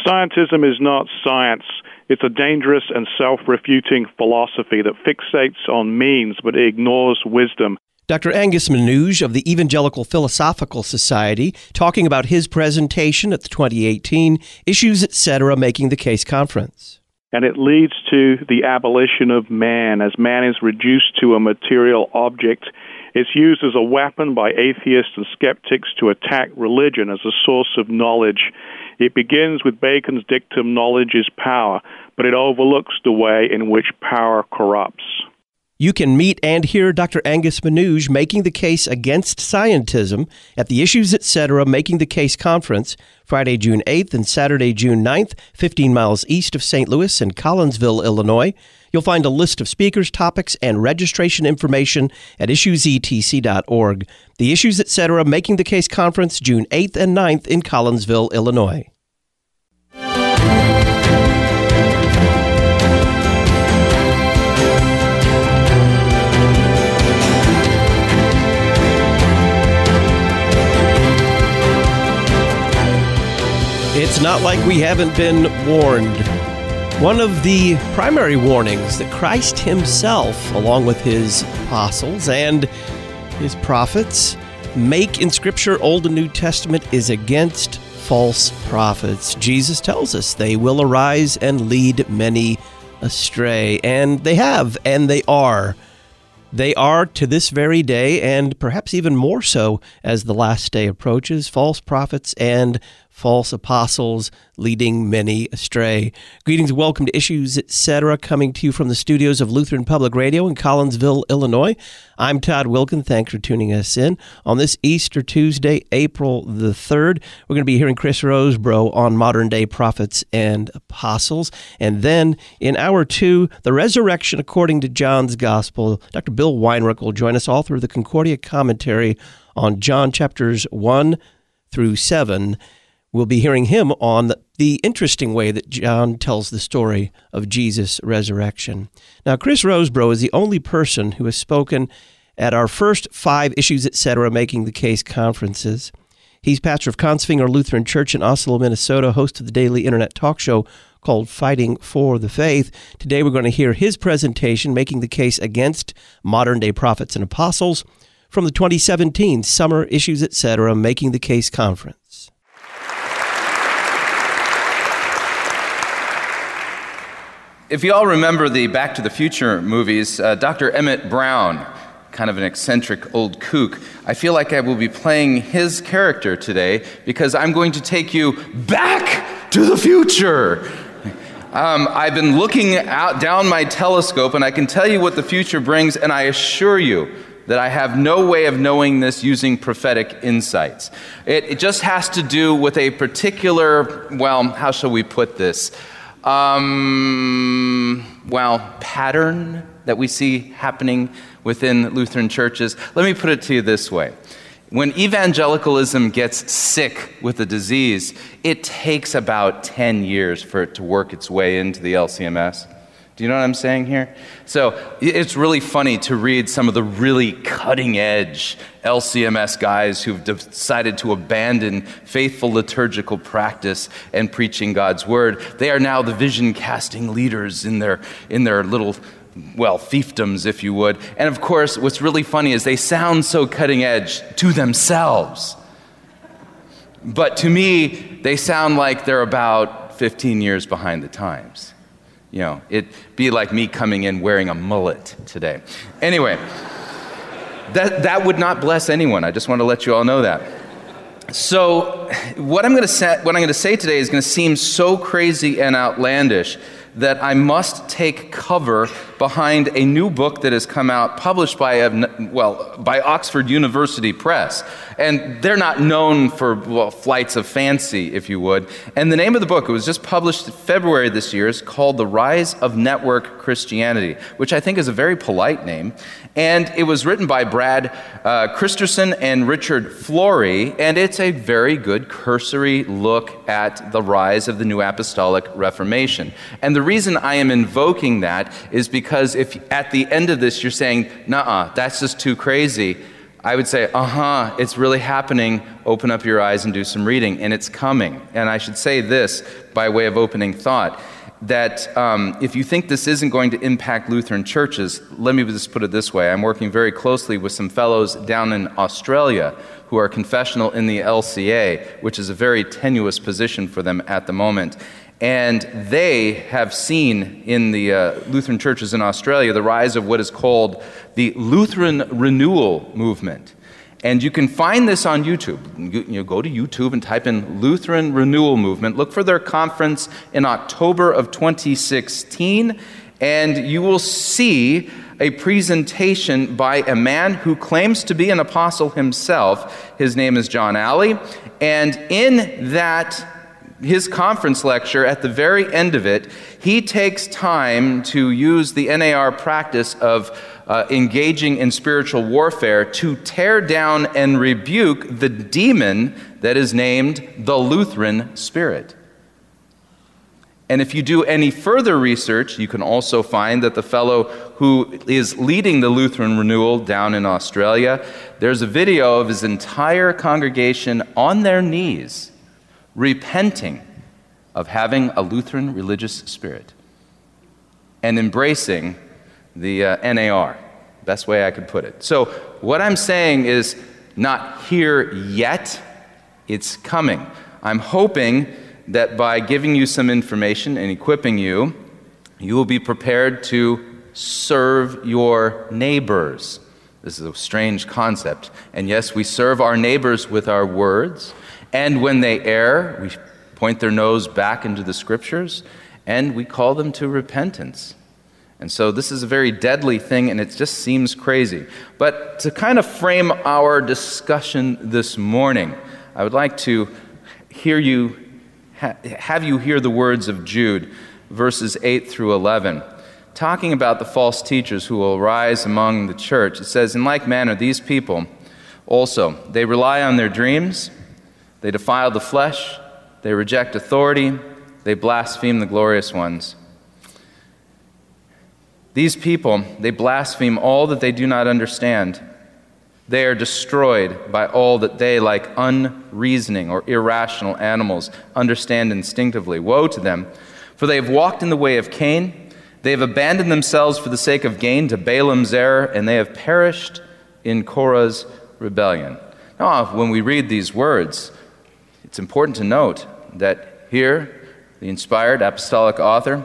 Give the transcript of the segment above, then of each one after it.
Scientism is not science. It's a dangerous and self-refuting philosophy that fixates on means but ignores wisdom. Dr. Angus Manouge of the Evangelical Philosophical Society talking about his presentation at the 2018 Issues, Etc. Making the Case Conference. And it leads to the abolition of man. As man is reduced to a material object, it's used as a weapon by atheists and skeptics to attack religion as a source of knowledge. It begins with Bacon's dictum, knowledge is power, but it overlooks the way in which power corrupts. You can meet and hear Dr. Angus Manouge making the case against scientism at the Issues, Etc. Making the Case Conference, Friday, June 8th and Saturday, June 9th, 15 miles east of St. Louis in Collinsville, Illinois. You'll find a list of speakers, topics, and registration information at issuesetc.org. The Issues, Etc. Making the Case Conference, June 8th and 9th in Collinsville, Illinois. It's not like we haven't been warned. One of the primary warnings that Christ himself, along with his apostles and his prophets, make in Scripture, Old and New Testament, is against false prophets. Jesus tells us they will arise and lead many astray. And they have, and they are. They are to this very day, and perhaps even more so as the last day approaches, false prophets and false apostles leading many astray. Greetings and welcome to Issues, Etc., coming to you from the studios of Lutheran Public Radio in Collinsville, Illinois. I'm Todd Wilkin. Thanks for tuning us in. On this Easter Tuesday, April the 3rd, we're going to be hearing Chris Rosebrough on modern-day prophets and apostles. And then in hour 2, the resurrection according to John's Gospel. Dr. Bill Weinrich will join us all through the Concordia commentary on John chapters 1 through 7. We'll be hearing him on the interesting way that John tells the story of Jesus' resurrection. Now, Chris Rosebrough is the only person who has spoken at our first 5 Issues, Etc. Making the Case conferences. He's pastor of Kongsvinger Lutheran Church in Oslo, Minnesota, host of the daily internet talk show called Fighting for the Faith. Today we're going to hear his presentation, Making the Case Against Modern-Day Prophets and Apostles, from the 2017 Summer Issues, Etc. Making the Case Conference. If you all remember the Back to the Future movies, Dr. Emmett Brown, kind of an eccentric old kook, I feel like I will be playing his character today because I'm going to take you back to the future. I've been looking out down my telescope and I can tell you what the future brings, and I assure you that I have no way of knowing this using prophetic insights. It just has to do with a particular, well, how shall we put this? Pattern that we see happening within Lutheran churches. Let me put it to you this way. When evangelicalism gets sick with a disease, it takes about 10 years for it to work its way into the LCMS. Do you know what I'm saying here? So it's really funny to read some of the really cutting-edge LCMS guys who've decided to abandon faithful liturgical practice and preaching God's word. They are now the vision-casting leaders in their little, fiefdoms, if you would. And of course, what's really funny is they sound so cutting-edge to themselves. But to me, they sound like they're about 15 years behind the times. You know, it'd be like me coming in wearing a mullet today. Anyway, that would not bless anyone. I just want to let you all know that. So what I'm going to say today is going to seem so crazy and outlandish that I must take cover behind a new book that has come out, published by Oxford University Press. And they're not known for, flights of fancy, if you would. And the name of the book, it was just published in February this year, is called The Rise of Network Christianity, which I think is a very polite name. And it was written by Brad Christerson and Richard Flory, and it's a very good cursory look at the rise of the New Apostolic Reformation. And the reason I am invoking that is because if at the end of this you're saying, nuh-uh, that's just too crazy, I would say, it's really happening. Open up your eyes and do some reading, and it's coming. And I should say this by way of opening thought, that if you think this isn't going to impact Lutheran churches, let me just put it this way. I'm working very closely with some fellows down in Australia who are confessional in the LCA, which is a very tenuous position for them at the moment. And they have seen in the Lutheran churches in Australia the rise of what is called the Lutheran Renewal Movement. And you can find this on YouTube. You go to YouTube and type in Lutheran Renewal Movement. Look for their conference in October of 2016, and you will see a presentation by a man who claims to be an apostle himself. His name is John Alley. And in his conference lecture, at the very end of it, he takes time to use the NAR practice of engaging in spiritual warfare to tear down and rebuke the demon that is named the Lutheran Spirit. And if you do any further research, you can also find that the fellow who is leading the Lutheran Renewal down in Australia, there's a video of his entire congregation on their knees repenting of having a Lutheran religious spirit and embracing the NAR. Best way I could put it. So what I'm saying is not here yet, it's coming. I'm hoping that by giving you some information and equipping you, you will be prepared to serve your neighbors. This is a strange concept. And yes, we serve our neighbors with our words, and when they err, we point their nose back into the Scriptures, and we call them to repentance. And so this is a very deadly thing, and it just seems crazy. But to kind of frame our discussion this morning, I would like to have you hear the words of Jude, verses 8 through 11, talking about the false teachers who will arise among the church. It says, "In like manner, these people also, they rely on their dreams, they defile the flesh, they reject authority, they blaspheme the glorious ones. These people, they blaspheme all that they do not understand. They are destroyed by all that they, like unreasoning or irrational animals, understand instinctively. Woe to them, for they have walked in the way of Cain. They have abandoned themselves for the sake of gain to Balaam's error, and they have perished in Korah's rebellion." Now, when we read these words, it's important to note that here, the inspired apostolic author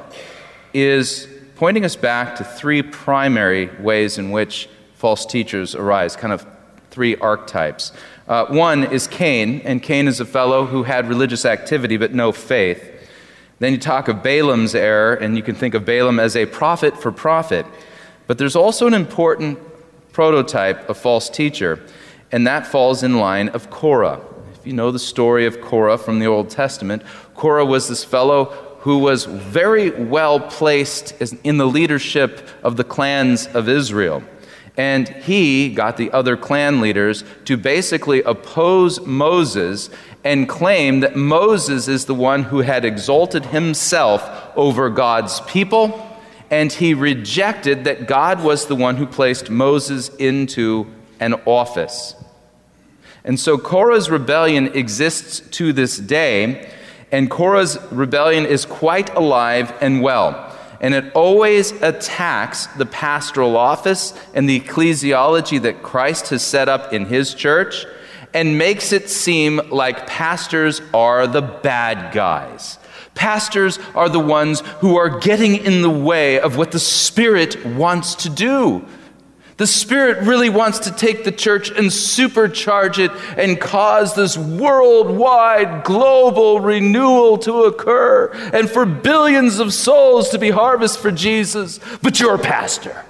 is pointing us back to three primary ways in which false teachers arise, kind of three archetypes. One is Cain, and Cain is a fellow who had religious activity but no faith. Then you talk of Balaam's error, and you can think of Balaam as a prophet for profit. But there's also an important prototype of false teacher, and that falls in line of Korah. If you know the story of Korah from the Old Testament, Korah was this fellow who was very well placed in the leadership of the clans of Israel. And he got the other clan leaders to basically oppose Moses and claim that Moses is the one who had exalted himself over God's people, and he rejected that God was the one who placed Moses into an office. And so Korah's rebellion exists to this day, and Korah's rebellion is quite alive and well. And it always attacks the pastoral office and the ecclesiology that Christ has set up in his church, and makes it seem like pastors are the bad guys. Pastors are the ones who are getting in the way of what the Spirit wants to do. The Spirit really wants to take the church and supercharge it and cause this worldwide, global renewal to occur and for billions of souls to be harvested for Jesus. But your pastor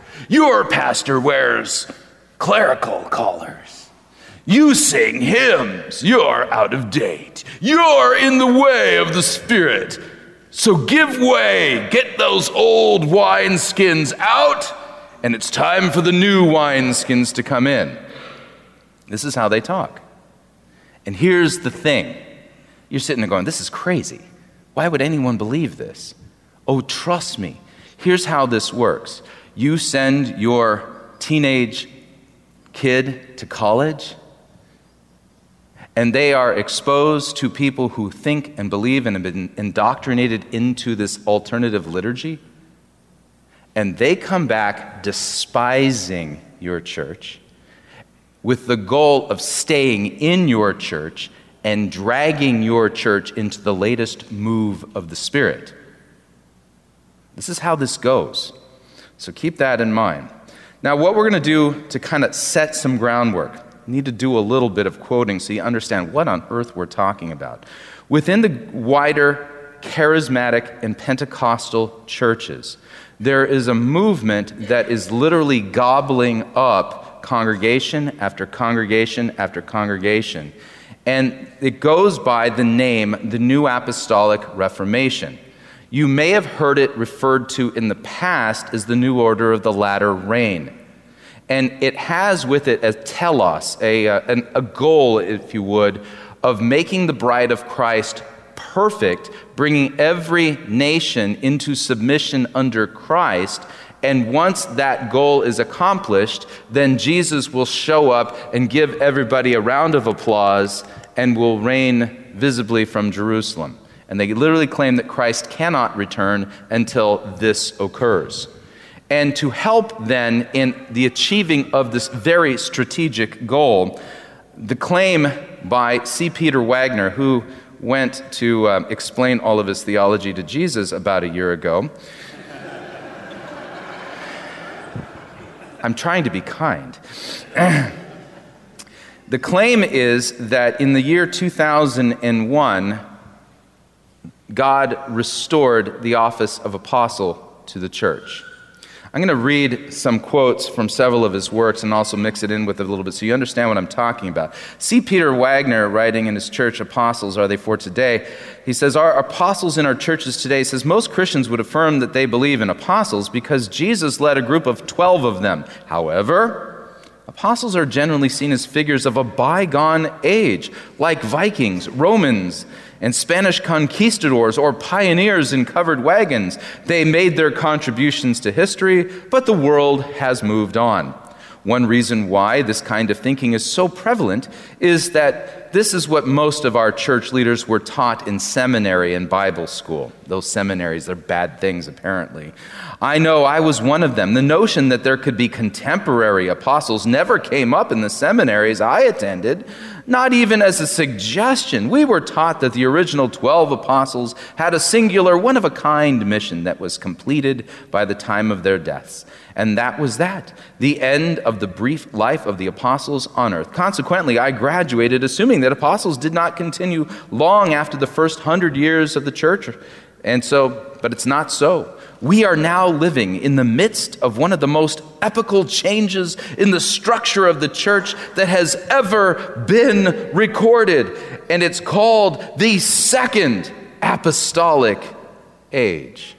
wears clerical collars. You sing hymns. You're out of date. You're in the way of the Spirit. So give way. Get those old wineskins out. And it's time for the new wineskins to come in. This is how they talk. And here's the thing. You're sitting there going, this is crazy. Why would anyone believe this? Oh, trust me. Here's how this works. You send your teenage kid to college, and they are exposed to people who think and believe and have been indoctrinated into this alternative liturgy, and they come back despising your church with the goal of staying in your church and dragging your church into the latest move of the Spirit. This is how this goes. So keep that in mind. Now, what we're going to do to kind of set some groundwork, we need to do a little bit of quoting so you understand what on earth we're talking about. Within the wider charismatic and Pentecostal churches, there is a movement that is literally gobbling up congregation after congregation after congregation. And it goes by the name, the New Apostolic Reformation. You may have heard it referred to in the past as the New Order of the Latter Rain. And it has with it a telos, a goal, if you would, of making the bride of Christ perfect, bringing every nation into submission under Christ. And once that goal is accomplished, then Jesus will show up and give everybody a round of applause and will reign visibly from Jerusalem. And they literally claim that Christ cannot return until this occurs. And to help then in the achieving of this very strategic goal, the claim by C. Peter Wagner, who went to explain all of his theology to Jesus about a year ago. I'm trying to be kind. The claim is that in the year 2001, God restored the office of apostle to the church. I'm going to read some quotes from several of his works and also mix it in with it a little bit so you understand what I'm talking about. C. Peter Wagner, writing in his church, Apostles Are They For Today, he says, our apostles in our churches today, he says, most Christians would affirm that they believe in apostles because Jesus led a group of 12 of them. However, apostles are generally seen as figures of a bygone age, like Vikings, Romans, and Spanish conquistadors or pioneers in covered wagons. They made their contributions to history, but the world has moved on. One reason why this kind of thinking is so prevalent is that this is what most of our church leaders were taught in seminary and Bible school. Those seminaries, they're bad things, apparently. I know I was one of them. The notion that there could be contemporary apostles never came up in the seminaries I attended, not even as a suggestion. We were taught that the original 12 apostles had a singular, one-of-a-kind mission that was completed by the time of their deaths. And that was that, the end of the brief life of the apostles on earth. Consequently, I graduated assuming that apostles did not continue long after the first 100 years of the church. But it's not so. We are now living in the midst of one of the most epical changes in the structure of the church that has ever been recorded. And it's called the Second Apostolic Age.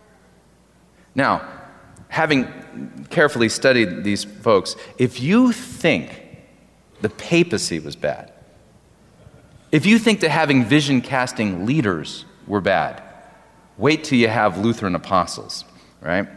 Now, having carefully studied these folks, if you think the papacy was bad, if you think that having vision-casting leaders were bad, wait till you have Lutheran apostles, right?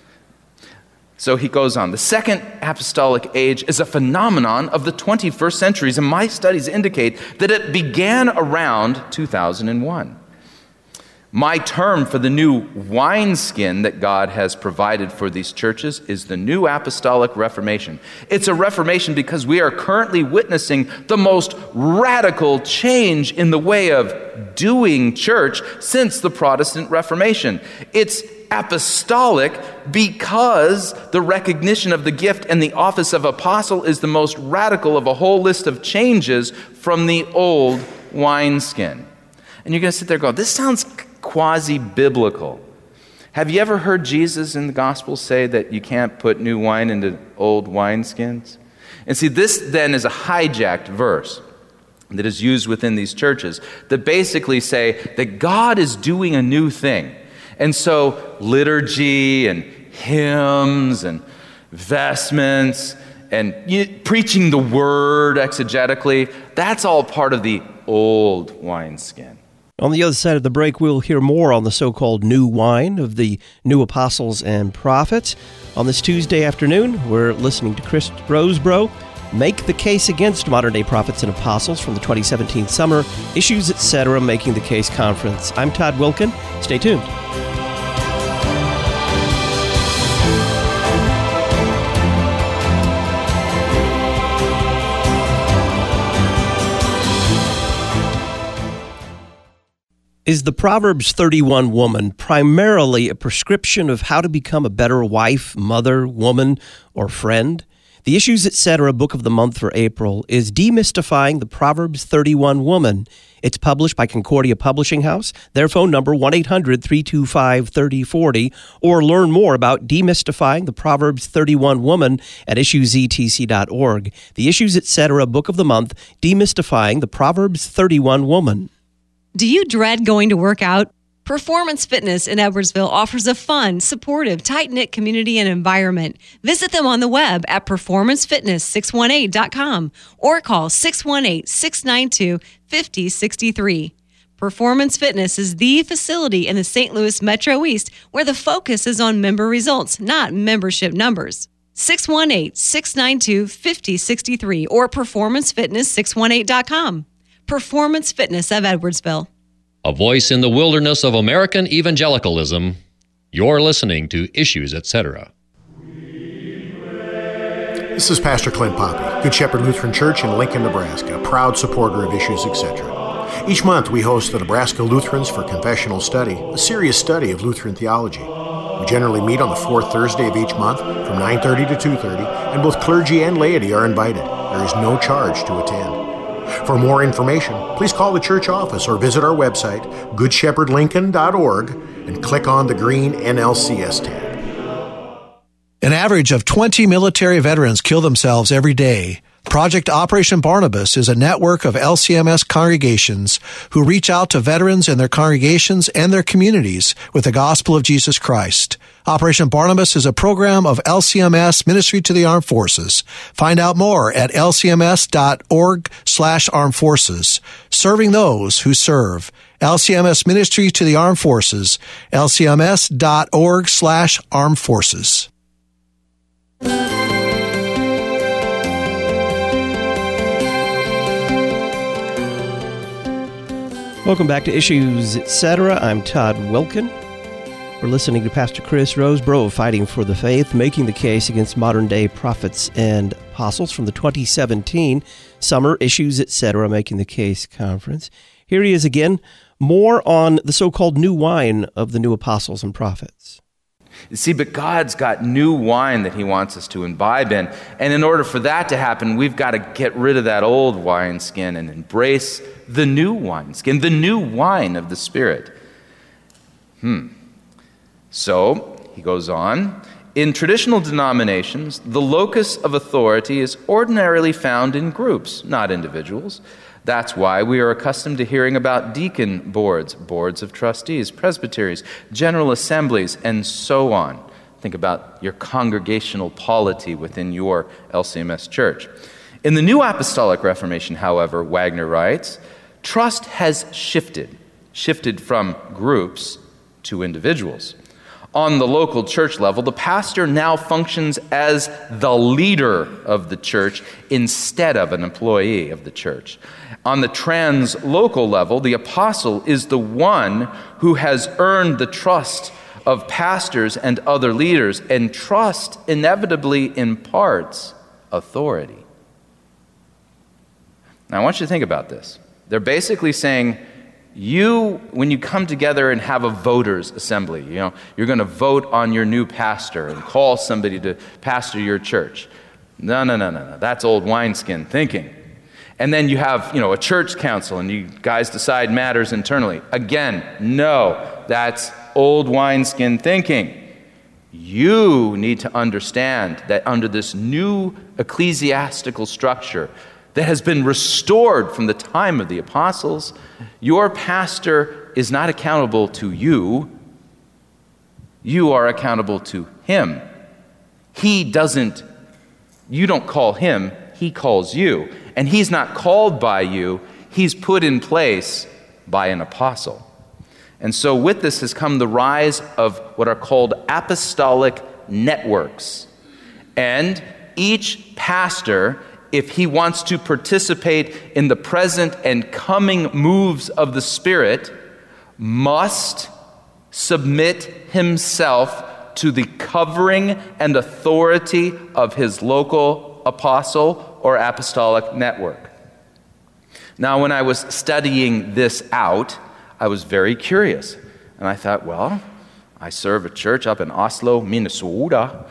So he goes on. The Second Apostolic Age is a phenomenon of the 21st centuries, and my studies indicate that it began around 2001. My term for the new wineskin that God has provided for these churches is the New Apostolic Reformation. It's a reformation because we are currently witnessing the most radical change in the way of doing church since the Protestant Reformation. It's apostolic because the recognition of the gift and the office of apostle is the most radical of a whole list of changes from the old wineskin. And you're going to sit there going, this sounds quasi-biblical. Have you ever heard Jesus in the gospel say that you can't put new wine into old wineskins? And see, this then is a hijacked verse that is used within these churches that basically say that God is doing a new thing. And so liturgy and hymns and vestments and preaching the word exegetically, that's all part of the old wineskin. On the other side of the break, we'll hear more on the so-called new wine of the new apostles and prophets. On this Tuesday afternoon, we're listening to Chris Rosebrough make the case against modern-day prophets and apostles from the 2017 summer Issues, Etc. Making the Case Conference. I'm Todd Wilken. Stay tuned. Is the Proverbs 31 woman primarily a prescription of how to become a better wife, mother, woman, or friend? The Issues, Etc. book of the month for April is Demystifying the Proverbs 31 Woman. It's published by Concordia Publishing House. Their phone number, 1-800-325-3040, or learn more about Demystifying the Proverbs 31 Woman at issuesetc.org. The Issues, Etc. book of the month, Demystifying the Proverbs 31 Woman. Do you dread going to work out? Performance Fitness in Edwardsville offers a fun, supportive, tight-knit community and environment. Visit them on the web at performancefitness618.com or call 618-692-5063. Performance Fitness is the facility in the St. Louis Metro East where the focus is on member results, not membership numbers. 618-692-5063 or performancefitness618.com. Performance Fitness of Edwardsville. A voice in the wilderness of American evangelicalism. You're listening to Issues, Etc. This is Pastor Clint Poppy, Good Shepherd Lutheran Church in Lincoln, Nebraska, a proud supporter of Issues, Etc. Each month we host the Nebraska Lutherans for Confessional Study, a serious study of Lutheran theology. We generally meet on the fourth Thursday of each month from 9:30 to 2:30, and both clergy and laity are invited. There is no charge to attend. For more information, please call the church office or visit our website, goodshepherdlincoln.org, and click on the green NLCS tab. An average of 20 military veterans kill themselves every day. Project Operation Barnabas is a network of LCMS congregations who reach out to veterans and their congregations and their communities with the gospel of Jesus Christ. Operation Barnabas is a program of LCMS Ministry to the Armed Forces. Find out more at lcms.org/armed forces. Serving those who serve. LCMS Ministry to the Armed Forces. lcms.org/armed forces. Welcome back to Issues, Etc. I'm Todd Wilken. We're listening to Pastor Chris Rosebrough of Fighting for the Faith, making the case against modern-day prophets and apostles from the 2017 Summer Issues, Etc. Making the Case Conference. Here he is again, more on the so-called new wine of the new apostles and prophets. You see, but God's got new wine that he wants us to imbibe in. And in order for that to happen, we've got to get rid of that old wineskin and embrace the new wineskin, the new wine of the Spirit. So, he goes on, in traditional denominations, the locus of authority is ordinarily found in groups, not individuals. That's why we are accustomed to hearing about deacon boards, boards of trustees, presbyteries, general assemblies, and so on. Think about your congregational polity within your LCMS church. In the New Apostolic Reformation, however, Wagner writes, trust has shifted from groups to individuals. On the local church level, the pastor now functions as the leader of the church instead of an employee of the church. On the trans-local level, the apostle is the one who has earned the trust of pastors and other leaders, and trust inevitably imparts authority. Now, I want you to think about this. They're basically saying, when you come together and have a voters' assembly, you're going to vote on your new pastor and call somebody to pastor your church. No. That's old wineskin thinking. And then you have, a church council and you guys decide matters internally. Again, no, that's old wineskin thinking. You need to understand that under this new ecclesiastical structure that has been restored from the time of the apostles, your pastor is not accountable to you. You are accountable to him. You don't call him, he calls you. And he's not called by you, he's put in place by an apostle. And so with this has come the rise of what are called apostolic networks. And each pastor, if he wants to participate in the present and coming moves of the Spirit, must submit himself to the covering and authority of his local apostle or apostolic network. Now, when I was studying this out, I was very curious. And I thought, well, I serve a church up in Oslo, Minnesota.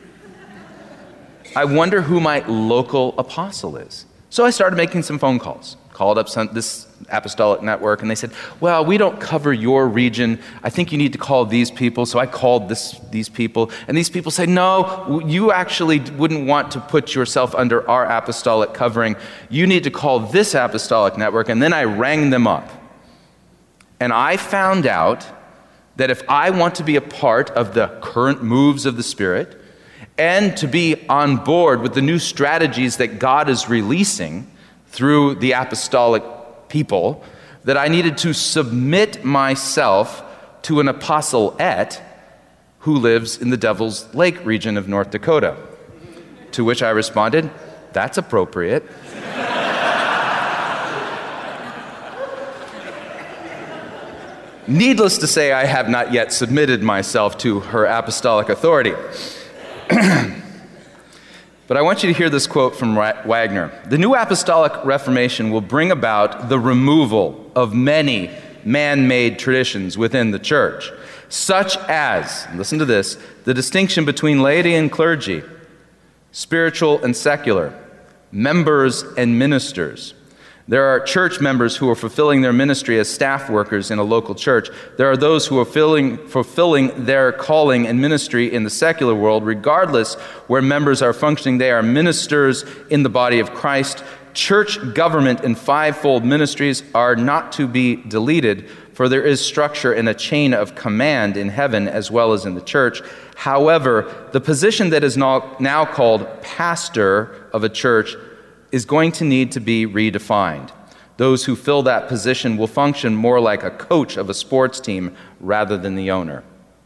I wonder who my local apostle is. So I started making some phone calls. Called up this apostolic network, and they said, well, we don't cover your region. I think you need to call these people. So I called these people, and these people say, no, you actually wouldn't want to put yourself under our apostolic covering. You need to call this apostolic network. And then I rang them up. And I found out that if I want to be a part of the current moves of the Spirit and to be on board with the new strategies that God is releasing through the apostolic people, that I needed to submit myself to an apostolate who lives in the Devil's Lake region of North Dakota. To which I responded, that's appropriate. Needless to say, I have not yet submitted myself to her apostolic authority. But I want you to hear this quote from Wagner. The New Apostolic Reformation will bring about the removal of many man-made traditions within the church, such as, listen to this, the distinction between laity and clergy, spiritual and secular, members and ministers. There are church members who are fulfilling their ministry as staff workers in a local church. There are those who are fulfilling their calling and ministry in the secular world, regardless where members are functioning. They are ministers in the body of Christ. Church government and fivefold ministries are not to be deleted, for there is structure and a chain of command in heaven as well as in the church. However, the position that is now called pastor of a church is going to need to be redefined. Those who fill that position will function more like a coach of a sports team rather than the owner.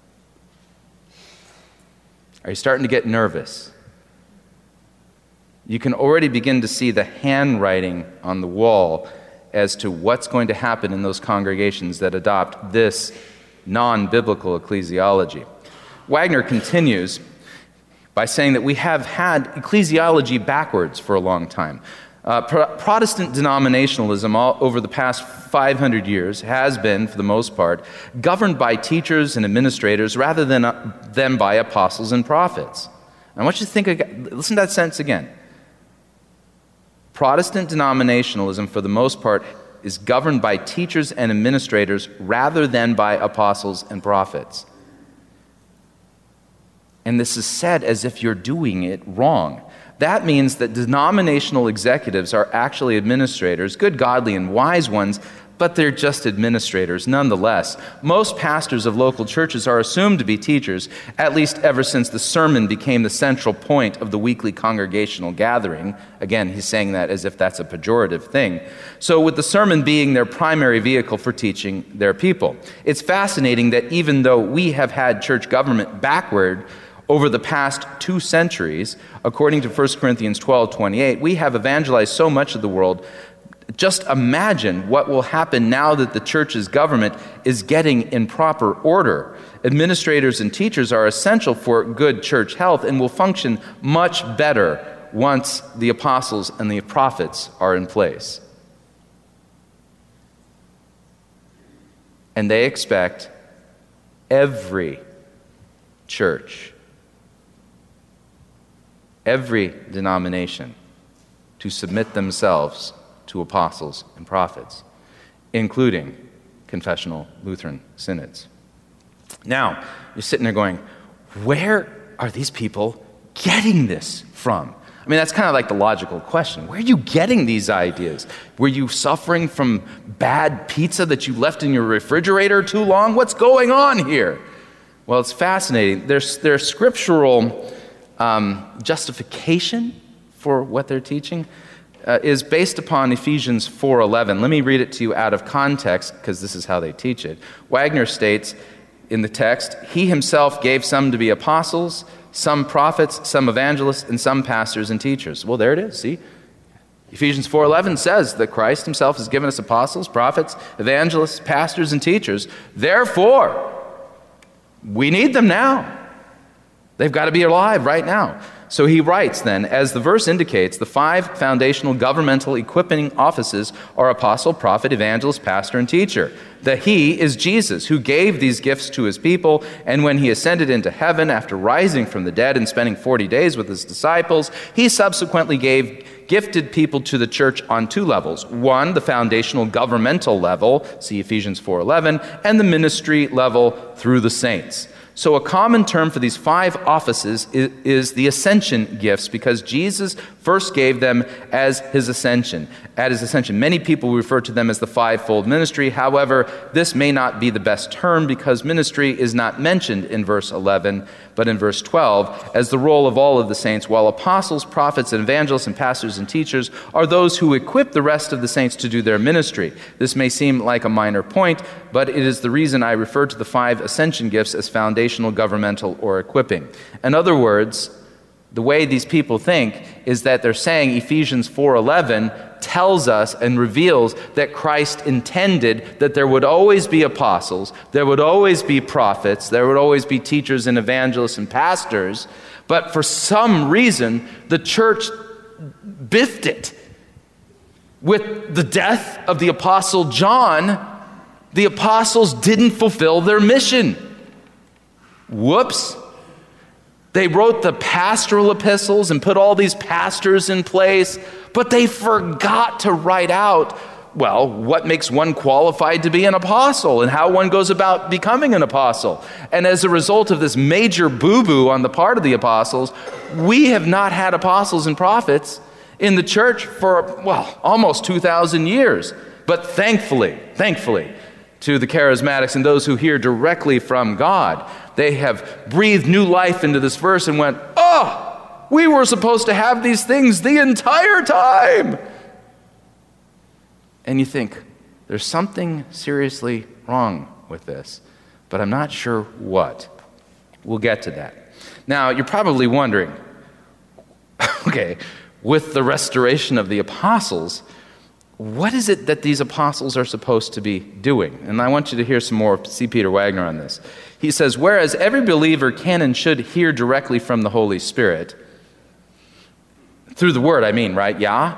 Are you starting to get nervous? You can already begin to see the handwriting on the wall as to what's going to happen in those congregations that adopt this non-biblical ecclesiology. Wagner continues by saying that we have had ecclesiology backwards for a long time. Protestant denominationalism over the past 500 years has been, for the most part, governed by teachers and administrators rather than by apostles and prophets. I want you to listen to that sentence again. Protestant denominationalism, for the most part, is governed by teachers and administrators rather than by apostles and prophets. And this is said as if you're doing it wrong. That means that denominational executives are actually administrators, good, godly, and wise ones, but they're just administrators nonetheless. Most pastors of local churches are assumed to be teachers, at least ever since the sermon became the central point of the weekly congregational gathering. Again, he's saying that as if that's a pejorative thing. So with the sermon being their primary vehicle for teaching their people. It's fascinating that even though we have had church government backward over the past 2 centuries, according to 1 Corinthians 12:28, we have evangelized so much of the world. Just imagine what will happen now that the church's government is getting in proper order. Administrators and teachers are essential for good church health and will function much better once the apostles and the prophets are in place. And they expect every church, every denomination, to submit themselves to apostles and prophets, including confessional Lutheran synods. Now, you're sitting there going, where are these people getting this from? I mean, that's kind of like the logical question. Where are you getting these ideas? Were you suffering from bad pizza that you left in your refrigerator too long? What's going on here? Well, it's fascinating. There's scriptural justification for what they're teaching. is based upon Ephesians 4:11. Let me read it to you out of context, because this is how they teach it. Wagner states in the text, he himself gave some to be apostles, some prophets, some evangelists, and some pastors and teachers. Well, there it is, see? Ephesians 4:11 says that Christ himself has given us apostles, prophets, evangelists, pastors, and teachers. Therefore, we need them now. They've got to be alive right now. So he writes then, as the verse indicates, the 5 foundational governmental equipping offices are apostle, prophet, evangelist, pastor, and teacher. That he is Jesus, who gave these gifts to his people, and when he ascended into heaven after rising from the dead and spending 40 days with his disciples, he subsequently gave gifted people to the church on 2 levels. One, the foundational governmental level, see Ephesians 4:11, and the ministry level through the saints. So a common term for these 5 offices is the ascension gifts, because Jesus first gave them as his ascension. At his ascension, many people refer to them as the 5-fold ministry. However, this may not be the best term, because ministry is not mentioned in verse 11, but in verse 12, as the role of all of the saints, while apostles, prophets, and evangelists, and pastors and teachers are those who equip the rest of the saints to do their ministry. This may seem like a minor point, but it is the reason I refer to the 5 ascension gifts as foundational, governmental, or equipping. In other words, the way these people think is that they're saying Ephesians 4:11 tells us and reveals that Christ intended that there would always be apostles, there would always be prophets, there would always be teachers and evangelists and pastors, but for some reason the church biffed it. With the death of the apostle John, the apostles didn't fulfill their mission. Whoops. They wrote the pastoral epistles and put all these pastors in place, but they forgot to write out, well, what makes one qualified to be an apostle and how one goes about becoming an apostle. And as a result of this major boo-boo on the part of the apostles, we have not had apostles and prophets in the church for, well, almost 2,000 years. But thankfully, to the charismatics and those who hear directly from God, they have breathed new life into this verse and went, oh, we were supposed to have these things the entire time. And you think, there's something seriously wrong with this, but I'm not sure what. We'll get to that. Now, you're probably wondering, okay, with the restoration of the apostles, what is it that these apostles are supposed to be doing? And I want you to hear some more of C. Peter Wagner on this. He says, whereas every believer can and should hear directly from the Holy Spirit, through the Word, I mean, right? Yeah?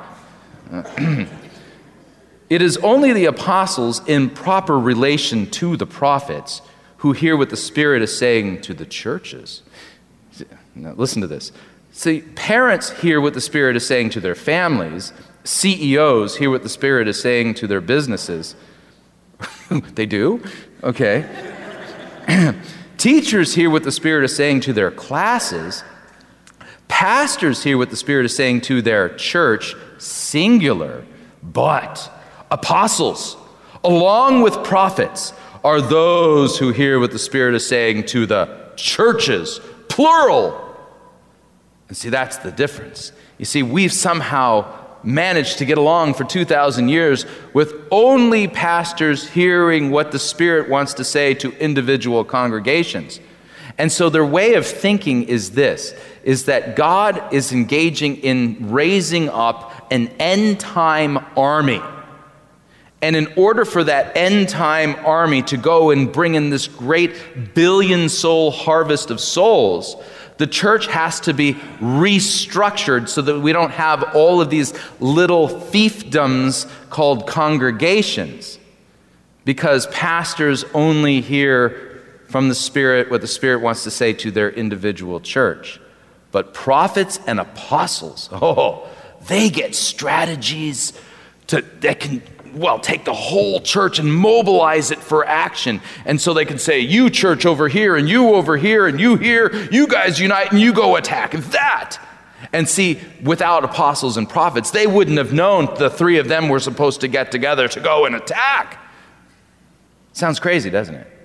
It is only the apostles in proper relation to the prophets who hear what the Spirit is saying to the churches. Now, listen to this. See, parents hear what the Spirit is saying to their families. CEOs hear what the Spirit is saying to their businesses. They do? Okay. Teachers hear what the Spirit is saying to their classes. Pastors hear what the Spirit is saying to their church, singular. But apostles, along with prophets, are those who hear what the Spirit is saying to the churches, plural. And see, that's the difference. You see, we've somehow managed to get along for 2,000 years with only pastors hearing what the Spirit wants to say to individual congregations. And so their way of thinking is this, is that God is engaging in raising up an end-time army. And in order for that end-time army to go and bring in this great billion-soul harvest of souls, the church has to be restructured so that we don't have all of these little fiefdoms called congregations, because pastors only hear from the Spirit what the Spirit wants to say to their individual church. But prophets and apostles, they get strategies that can, well, take the whole church and mobilize it for action. And so they can say, you church over here, and you over here, and you here, you guys unite, and you go attack that. And see, without apostles and prophets, they wouldn't have known the 3 of them were supposed to get together to go and attack. Sounds crazy, doesn't it?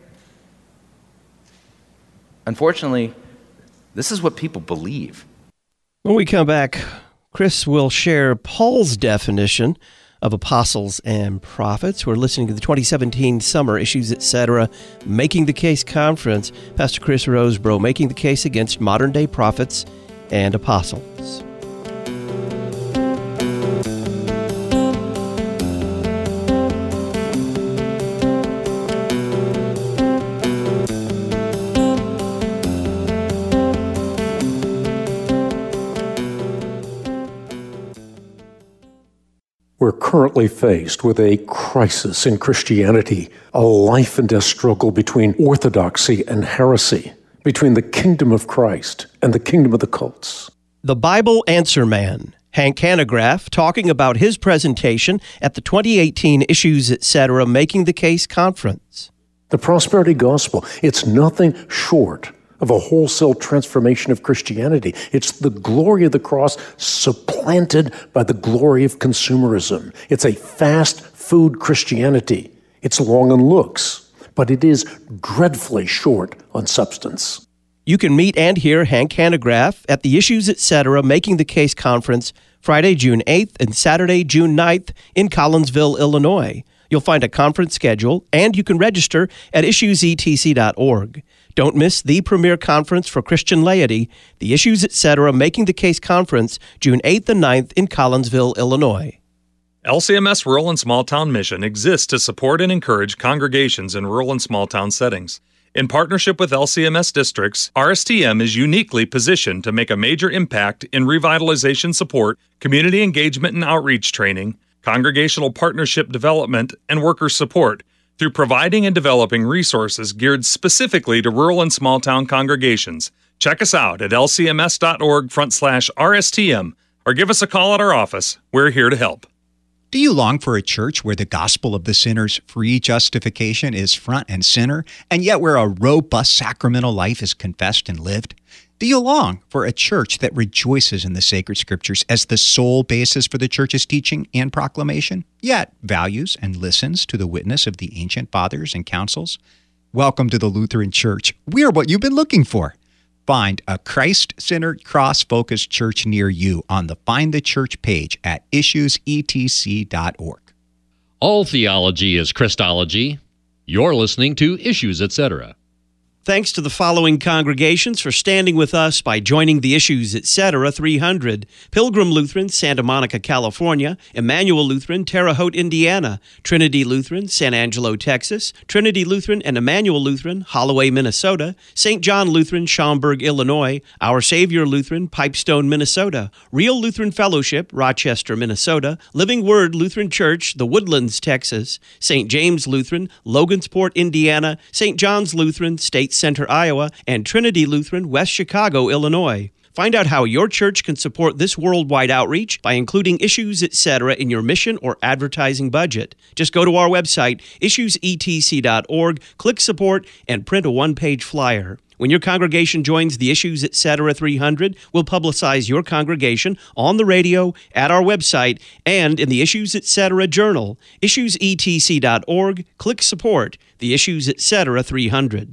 Unfortunately, this is what people believe. When we come back, Chris will share Paul's definition of apostles and prophets. We're listening to the 2017 Summer Issues, Etc. Making the Case Conference. Pastor Chris Rosebrough making the case against modern-day prophets and apostles. We're currently faced with a crisis in Christianity, a life and death struggle between orthodoxy and heresy, between the kingdom of Christ and the kingdom of the cults. The Bible Answer Man, Hank Hanegraaff, talking about his presentation at the 2018 Issues, Etc. Making the Case Conference. The prosperity gospel, it's nothing short of a wholesale transformation of Christianity. It's the glory of the cross supplanted by the glory of consumerism. It's a fast food Christianity. It's long on looks, but it is dreadfully short on substance. You can meet and hear Hank Hanegraaff at the Issues, Etc. Making the Case Conference Friday, June 8th and Saturday, June 9th in Collinsville, Illinois. You'll find a conference schedule, and you can register at issuesetc.org. Don't miss the premier conference for Christian laity, the Issues, Etc. Making the Case Conference, June 8th and 9th in Collinsville, Illinois. LCMS Rural and Small Town Mission exists to support and encourage congregations in rural and small town settings. In partnership with LCMS districts, RSTM is uniquely positioned to make a major impact in revitalization support, community engagement and outreach training, congregational partnership development, and worker support through providing and developing resources geared specifically to rural and small town congregations. Check us out at lcms.org/RSTM or give us a call at our office. We're here to help. Do you long for a church where the gospel of the sinner's free justification is front and center, and yet where a robust sacramental life is confessed and lived? Do you long for a church that rejoices in the sacred scriptures as the sole basis for the church's teaching and proclamation, yet values and listens to the witness of the ancient fathers and councils? Welcome to the Lutheran Church. We're what you've been looking for. Find a Christ-centered, cross-focused church near you on the Find the Church page at issuesetc.org. All theology is Christology. You're listening to Issues, Etc. Thanks to the following congregations for standing with us by joining the Issues, Etc. 300. Pilgrim Lutheran, Santa Monica, California. Emmanuel Lutheran, Terre Haute, Indiana. Trinity Lutheran, San Angelo, Texas. Trinity Lutheran and Emmanuel Lutheran, Holloway, Minnesota. St. John Lutheran, Schaumburg, Illinois. Our Savior Lutheran, Pipestone, Minnesota. Real Lutheran Fellowship, Rochester, Minnesota. Living Word Lutheran Church, The Woodlands, Texas. St. James Lutheran, Logansport, Indiana. St. John's Lutheran, State Center, Iowa, and Trinity Lutheran, West Chicago, Illinois. Find out how your church can support this worldwide outreach by including Issues, Etc. in your mission or advertising budget. Just go to our website, issuesetc.org, click Support, and print a one-page flyer. When your congregation joins the Issues, Etc. 300, we'll publicize your congregation on the radio, at our website, and in the Issues, Etc. Journal. issuesetc.org, click Support, the Issues, Etc. 300.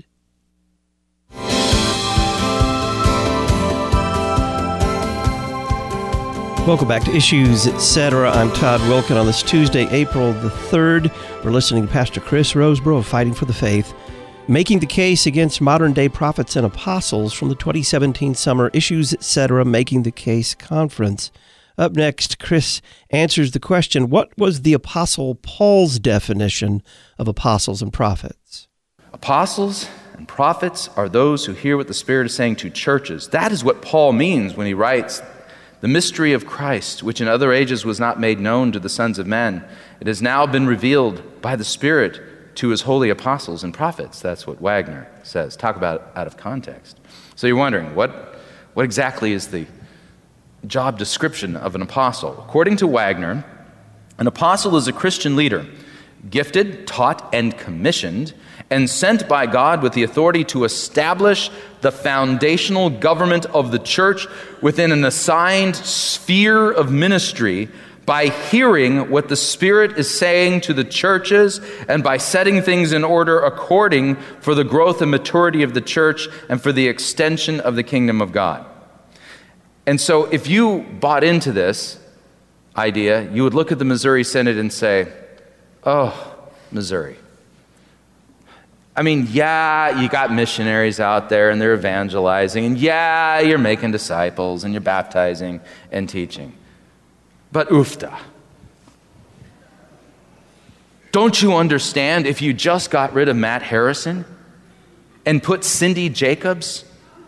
Welcome back to Issues, Etc. I'm Todd Wilken. On this Tuesday, April the 3rd, we're listening to Pastor Chris Rosebrough of Fighting for the Faith, making the case against modern-day prophets and apostles from the 2017 Summer Issues, Etc. Making the Case Conference. Up next, Chris answers the question, what was the Apostle Paul's definition of apostles and prophets? Apostles and prophets are those who hear what the Spirit is saying to churches. That is what Paul means when he writes, the mystery of Christ, which in other ages was not made known to the sons of men, it has now been revealed by the Spirit to his holy apostles and prophets. That's what Wagner says. Talk about out of context. So you're wondering, what exactly is the job description of an apostle? According to Wagner, an apostle is a Christian leader, gifted, taught, and commissioned, and sent by God with the authority to establish the foundational government of the church within an assigned sphere of ministry by hearing what the Spirit is saying to the churches and by setting things in order according for the growth and maturity of the church and for the extension of the kingdom of God. And so if you bought into this idea, you would look at the Missouri Synod and say, oh, Missouri. I mean, yeah, you got missionaries out there and they're evangelizing, and yeah, you're making disciples and you're baptizing and teaching. But oofta. Don't you understand if you just got rid of Matt Harrison and put Cindy Jacobs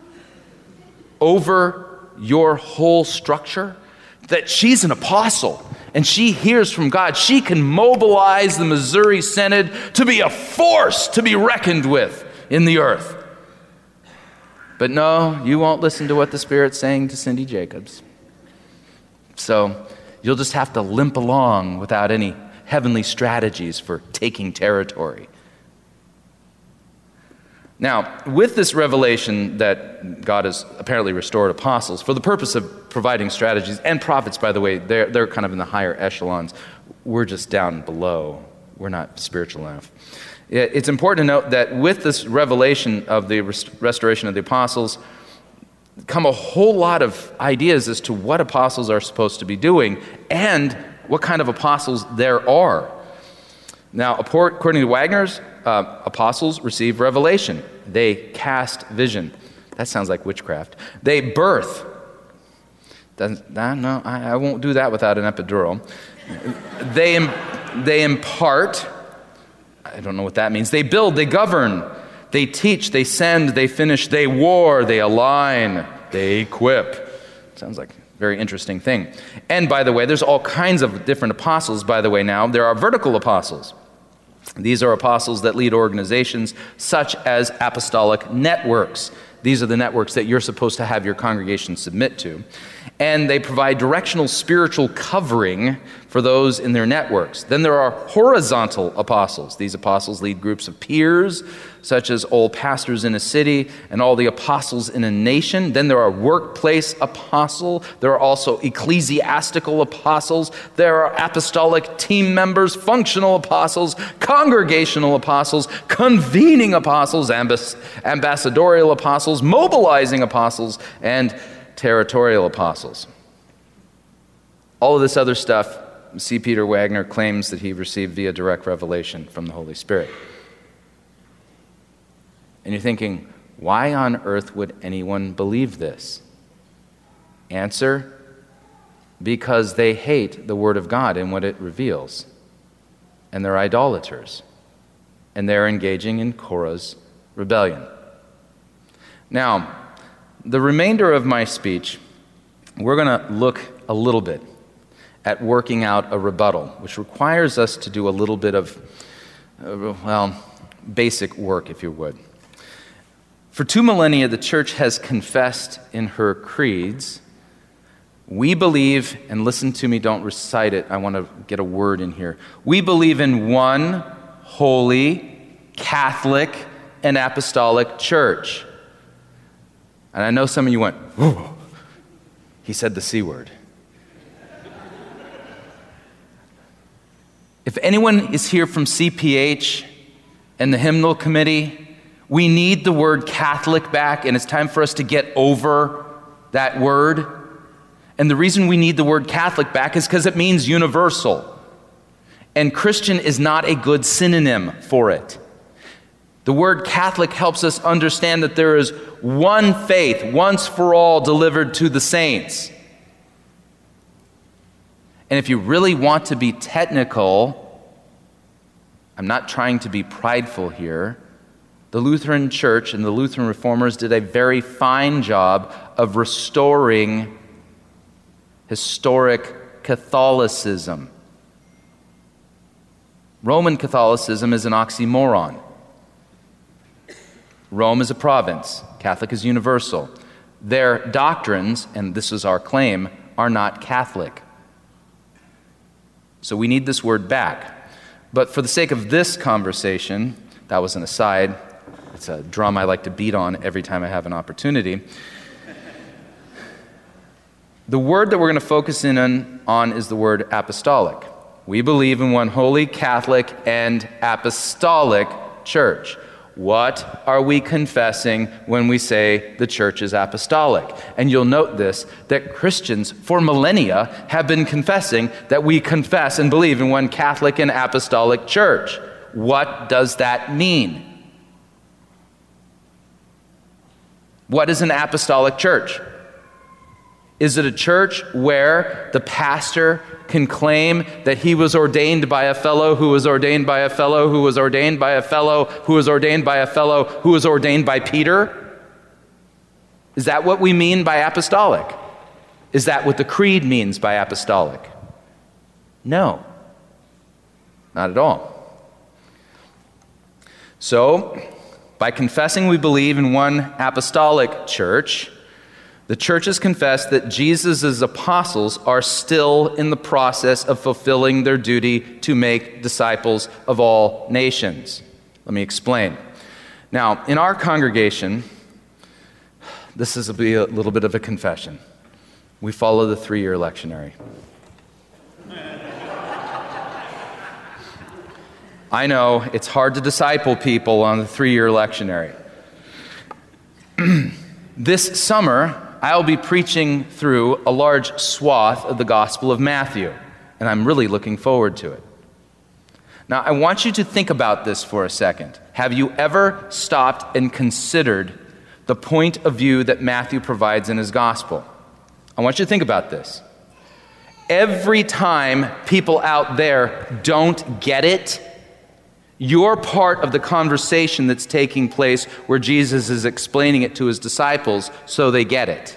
over your whole structure, that she's an apostle and she hears from God? She can mobilize the Missouri Synod to be a force to be reckoned with in the earth. But no, you won't listen to what the Spirit's saying to Cindy Jacobs. So you'll just have to limp along without any heavenly strategies for taking territory. Now, with this revelation that God has apparently restored apostles for the purpose of providing strategies, and prophets, by the way, they're kind of in the higher echelons. We're just down below. We're not spiritual enough. It's important to note that with this revelation of the restoration of the apostles come a whole lot of ideas as to what apostles are supposed to be doing and what kind of apostles there are. Now, according to Wagner's, apostles receive revelation. They cast vision. That sounds like witchcraft. They birth. No, I won't do that without an epidural. They impart. I don't know what that means. They build, they govern, they teach, they send, they finish, they war, they align, they equip. Sounds like a very interesting thing. And by the way, there's all kinds of different apostles, by the way, now. There are vertical apostles. These are apostles that lead organizations such as apostolic networks. These are the networks that you're supposed to have your congregation submit to. And they provide directional spiritual covering for those in their networks. Then there are horizontal apostles. These apostles lead groups of peers, such as all pastors in a city and all the apostles in a nation. Then there are workplace apostles. There are also ecclesiastical apostles. There are apostolic team members, functional apostles, congregational apostles, convening apostles, ambassadorial apostles, mobilizing apostles, and territorial apostles. All of this other stuff, C. Peter Wagner claims that he received via direct revelation from the Holy Spirit. And you're thinking, why on earth would anyone believe this? Answer, because they hate the Word of God and what it reveals. And they're idolaters. And they're engaging in Korah's rebellion. Now, the remainder of my speech, we're going to look a little bit at working out a rebuttal, which requires us to do a little bit of, basic work, if you would. For 2 millennia, the church has confessed in her creeds, we believe, and listen to me, don't recite it, I want to get a word in here. We believe in one holy, Catholic, and apostolic church. And I know some of you went, whoa, he said the C word. If anyone is here from CPH and the hymnal committee, we need the word Catholic back, and it's time for us to get over that word. And the reason we need the word Catholic back is because it means universal. And Christian is not a good synonym for it. The word Catholic helps us understand that there is one faith, once for all, delivered to the saints. And if you really want to be technical, I'm not trying to be prideful here, the Lutheran Church and the Lutheran Reformers did a very fine job of restoring historic Catholicism. Roman Catholicism is an oxymoron. Rome is a province. Catholic is universal. Their doctrines, and this is our claim, are not Catholic. So we need this word back. But for the sake of this conversation, that was an aside. It's a drum I like to beat on every time I have an opportunity. The word that we're going to focus in on is the word apostolic. We believe in one holy, Catholic, and apostolic church. What are we confessing when we say the church is apostolic? And you'll note this, that Christians for millennia have been confessing that we confess and believe in one Catholic and apostolic church. What does that mean? What is an apostolic church? Is it a church where the pastor can claim that he was ordained by a fellow who was ordained by a fellow who was ordained by a fellow who was ordained by a fellow who was ordained by Peter? Is that what we mean by apostolic? Is that what the creed means by apostolic? No, not at all. So, by confessing we believe in one apostolic church, the churches confess that Jesus' apostles are still in the process of fulfilling their duty to make disciples of all nations. Let me explain. Now, in our congregation, this will be a little bit of a confession. We follow the 3-year lectionary. I know it's hard to disciple people on the 3-year lectionary. This summer, I'll be preaching through a large swath of the Gospel of Matthew, and I'm really looking forward to it. Now, I want you to think about this for a second. Have you ever stopped and considered the point of view that Matthew provides in his Gospel? I want you to think about this. Every time people out there don't get it, you're part of the conversation that's taking place where Jesus is explaining it to his disciples so they get it.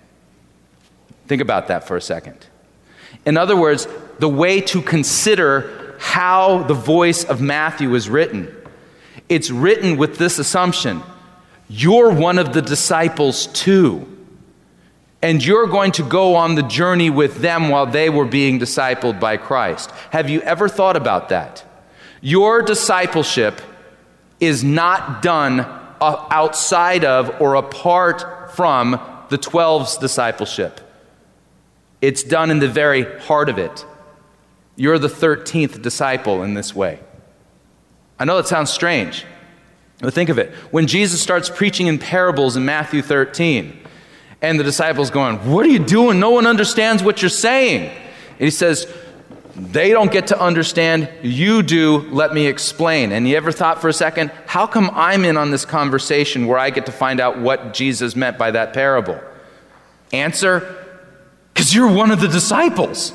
Think about that for a second. In other words, the way to consider how the voice of Matthew is written, it's written with this assumption: you're one of the disciples too. And you're going to go on the journey with them while they were being discipled by Christ. Have you ever thought about that? Your discipleship is not done outside of or apart from the 12's discipleship. It's done in the very heart of it. You're the 13th disciple in this way. I know that sounds strange, but think of it. When Jesus starts preaching in parables in Matthew 13, and the disciples going, "What are you doing? No one understands what you're saying." And he says, "They don't get to understand, you do, let me explain." And you ever thought for a second, how come I'm in on this conversation where I get to find out what Jesus meant by that parable? Answer, because you're one of the disciples.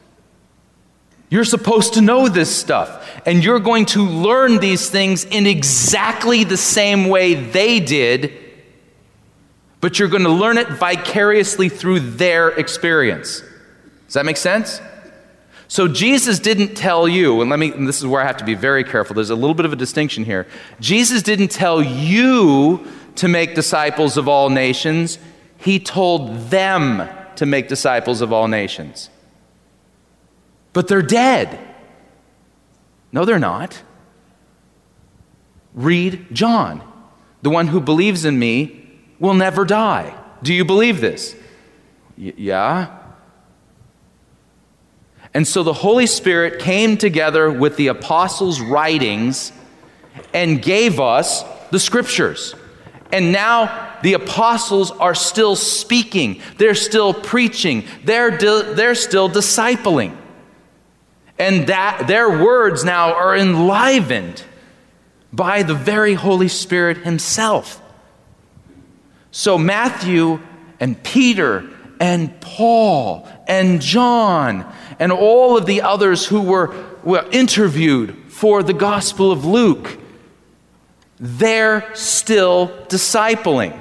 You're supposed to know this stuff. And you're going to learn these things in exactly the same way they did, but you're going to learn it vicariously through their experience. Does that make sense? So Jesus didn't tell you, and this is where I have to be very careful. There's a little bit of a distinction here. Jesus didn't tell you to make disciples of all nations. He told them to make disciples of all nations. But they're dead. No, they're not. Read John. The one who believes in me will never die. Do you believe this? Yeah. And so the Holy Spirit came together with the apostles' writings and gave us the scriptures. And now the apostles are still speaking. They're still preaching. They're still discipling. And that their words now are enlivened by the very Holy Spirit himself. So Matthew and Peter and Paul and John and all of the others who were interviewed for the Gospel of Luke, they're still discipling.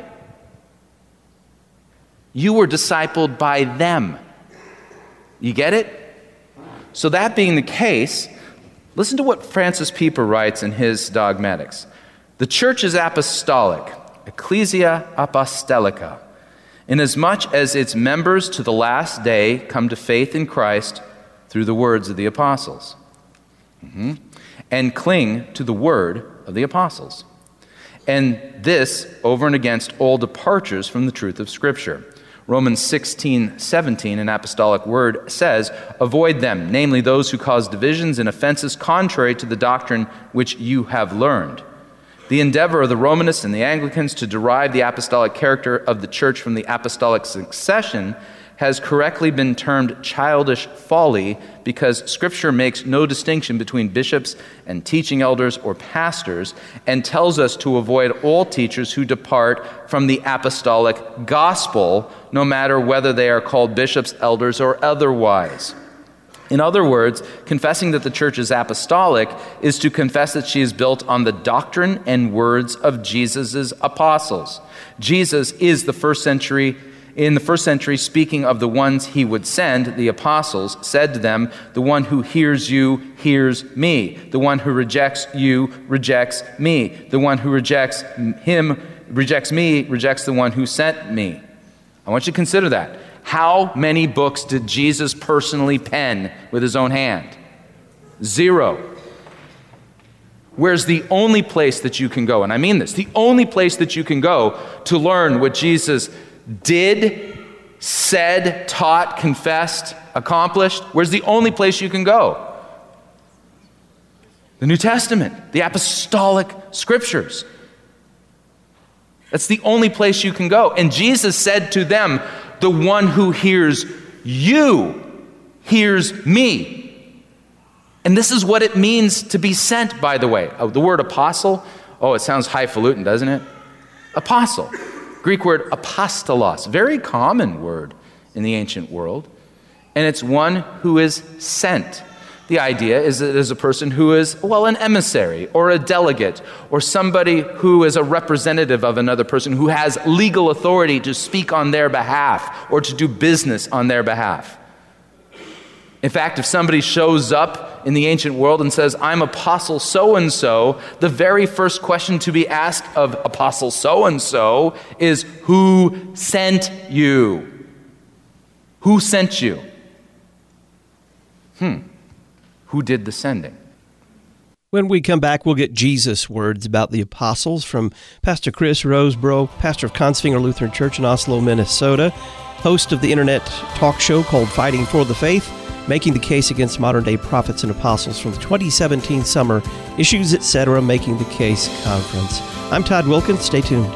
You were discipled by them. You get it? So that being the case, listen to what Francis Pieper writes in his Dogmatics. The church is apostolic, ecclesia apostolica, inasmuch as its members to the last day come to faith in Christ through the words of the apostles, and cling to the word of the apostles. And this over and against all departures from the truth of Scripture. Romans 16:17, an apostolic word, says, "Avoid them, namely those who cause divisions and offenses contrary to the doctrine which you have learned. The endeavor of the Romanists and the Anglicans to derive the apostolic character of the church from the apostolic succession has correctly been termed childish folly because Scripture makes no distinction between bishops and teaching elders or pastors and tells us to avoid all teachers who depart from the apostolic gospel, no matter whether they are called bishops, elders, or otherwise. In other words, confessing that the church is apostolic is to confess that she is built on the doctrine and words of Jesus' apostles. Jesus is in the first century, speaking of the ones he would send, the apostles, said to them, "The one who hears you hears me. The one who rejects you rejects me. The one who rejects him rejects me, rejects the one who sent me." I want you to consider that. How many books did Jesus personally pen with his own hand? 0. Where's the only place that you can go, and I mean this, the only place that you can go to learn what Jesus did, said, taught, confessed, accomplished? Where's the only place you can go? The New Testament, the apostolic scriptures. That's the only place you can go. And Jesus said to them, "The one who hears you hears me." And this is what it means to be sent, by the way. The word apostle, it sounds highfalutin, doesn't it? Apostle. Greek word apostolos, very common word in the ancient world. And it's one who is sent. The idea is that it is a person who is, an emissary or a delegate or somebody who is a representative of another person who has legal authority to speak on their behalf or to do business on their behalf. In fact, if somebody shows up in the ancient world and says, "I'm Apostle so-and-so," the very first question to be asked of Apostle so-and-so is, "Who sent you?" Who sent you? Who did the sending? When we come back, we'll get Jesus' words about the apostles from Pastor Chris Rosebrough, pastor of Kongsvinger Lutheran Church in Oslo, Minnesota, host of the internet talk show called Fighting for the Faith, making the case against modern-day prophets and apostles from the 2017 summer Issues, Etc. Making the Case Conference. I'm Todd Wilkins. Stay tuned.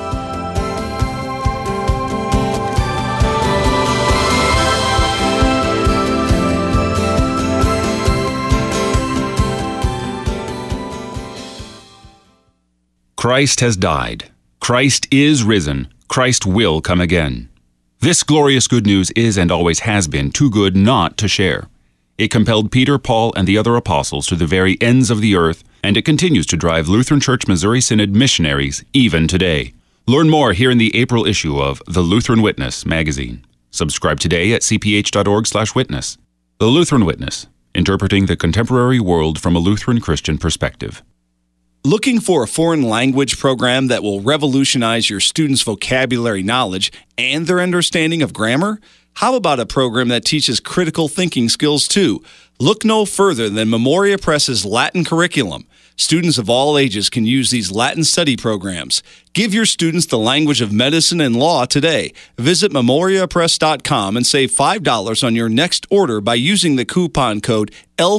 Christ has died. Christ is risen. Christ will come again. This glorious good news is and always has been too good not to share. It compelled Peter, Paul, and the other apostles to the very ends of the earth, and it continues to drive Lutheran Church Missouri Synod missionaries even today. Learn more here in the April issue of The Lutheran Witness magazine. Subscribe today at cph.org/witness. The Lutheran Witness, interpreting the contemporary world from a Lutheran Christian perspective. Looking for a foreign language program that will revolutionize your students' vocabulary knowledge and their understanding of grammar? How about a program that teaches critical thinking skills too? Look no further than Memoria Press's Latin curriculum. Students of all ages can use these Latin study programs. Give your students the language of medicine and law today. Visit memoriapress.com and save $5 on your next order by using the coupon code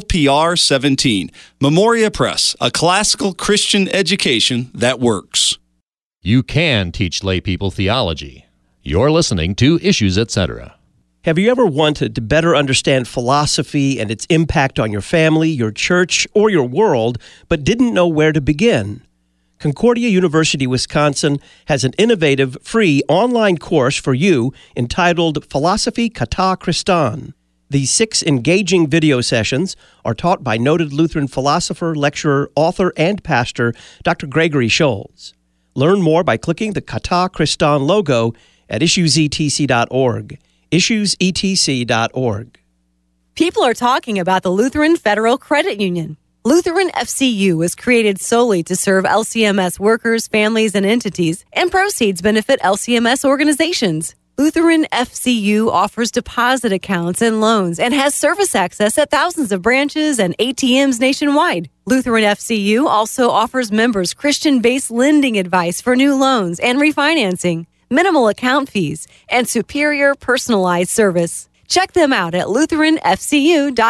LPR17. Memoria Press, a classical Christian education that works. You can teach lay people theology. You're listening to Issues, Etc. Have you ever wanted to better understand philosophy and its impact on your family, your church, or your world, but didn't know where to begin? Concordia University, Wisconsin has an innovative, free online course for you entitled Philosophy Kata Christan. These 6 engaging video sessions are taught by noted Lutheran philosopher, lecturer, author, and pastor Dr. Gregory Scholz. Learn more by clicking the Kata Christan logo at issuesetc.org. issuesetc.org. People are talking about the Lutheran Federal Credit Union. Lutheran FCU was created solely to serve LCMS workers, families, and entities, and proceeds benefit LCMS organizations. Lutheran FCU offers deposit accounts and loans and has service access at thousands of branches and ATMs nationwide. Lutheran FCU also offers members Christian-based lending advice for new loans and refinancing, minimal account fees, and superior personalized service. Check them out at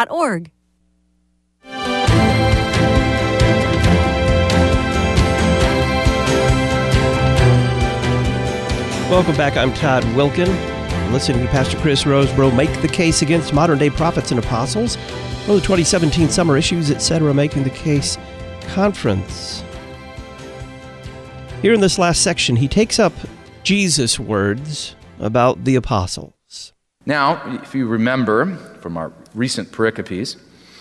lutheranfcu.org. Welcome back. I'm Todd Wilkin. Listening to Pastor Chris Rosebrough make the case against modern-day prophets and apostles. One of the 2017 Summer Issues, etc., Making the Case Conference. Here in this last section, he takes up Jesus' words about the apostles. Now, if you remember from our recent pericopes,